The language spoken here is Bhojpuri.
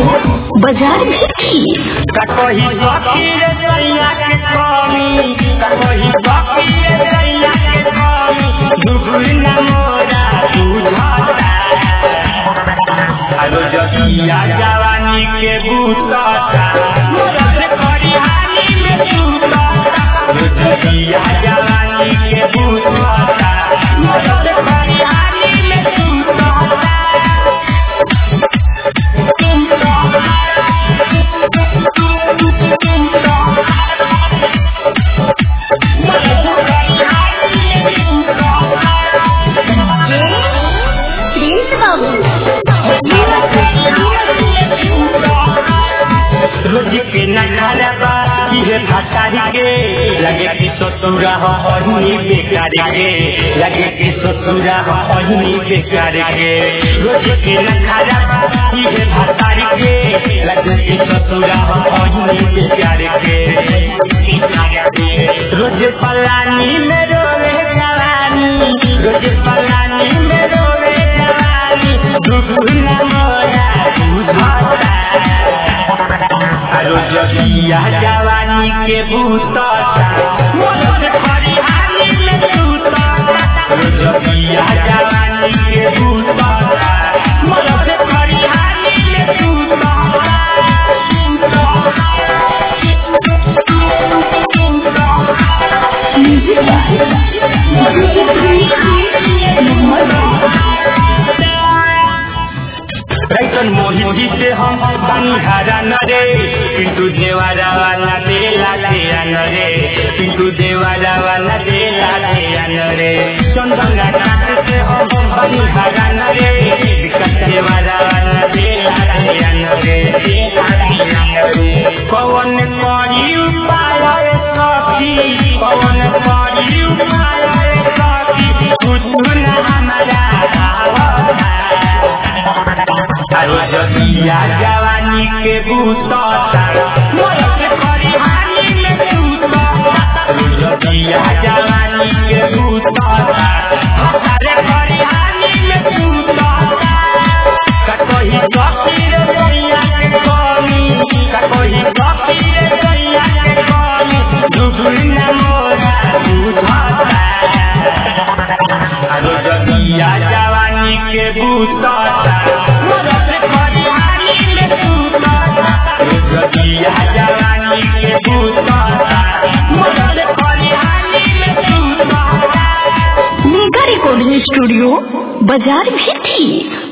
बाजार भिठी कहीं फकीर दैया के कमी कहीं फकीर दैया के कमी दुगुन मोरा बुझाता अरो जगिया जवानी के बूताता मोरा से खरिहानी में सूता जगिया जवानी के बूताता मोरा से खरिहानी में सूता रोज के नखरबा ये भटारी के लगे कि ससुरा हो अहिनी बेकार के लगे कि ससुरा हो अहिनी बेकार के रोज के नखरबा ये भटारी के लगे कि ससुरा हो अहिनी बेकार के रोज पलानी में रोवे जवानी रोज पलानी में रोवे जवानी दुगुन मोरा बुझाता अरो जगिया जवानी के बूताता मोरा से खरिहानी में सूता अरो जगिया जवानी के बूताता मोरा से खरिहानी में सूता रैतन मोहिती से हम बनिहारा नरे पिंटू देवारा वाला बेला दे नरे पिंटू देवारा वाला बेला दे नरे चंदंगा काट से हम बनिहारा नरे विकट देवारा वाला बेला दे नरे कौन करी उपाय सखी कौन करी उपाय सखी कुछ न हमारा अरो जगिया जवानी के बूताता मोरा से खरिहानी में सूता अरो जगिया जवानी के बूताता हमारे खरिहानी में सूता कहीं फकीर दैया के कमी कहीं फकीर दैया के कमी दुगुन मोरा बुझाता अरो जगिया जवानी के बूताता मोरा से खरिहानी में सूता जगिया जवानी के बूताता मोरा से खरिहानी में सूता मेगा रिकॉर्डिंग स्टूडियो बाजार भिठी।